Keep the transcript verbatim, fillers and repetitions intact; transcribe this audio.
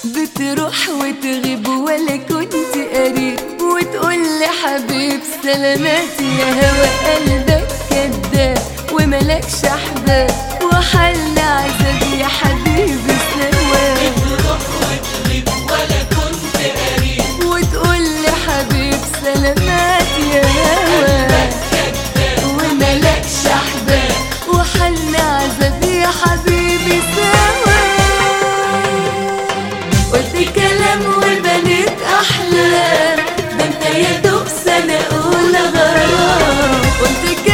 بتروح وتغيب ولا كنت قريب، وتقولي حبيب سلامات يا هوا. قلبك كداب وملكش احباب، وحل عذاب يا حبيبي سوا. بتروح وتغيب ولا كنت قريب، وتقولي حبيب سلامات يا هوا. وملكش احباب وحل عذاب يا حبيبي سوا. قلت كلام وبنيت احلام، ده انت يا دوب سنة اولى غرام. قلت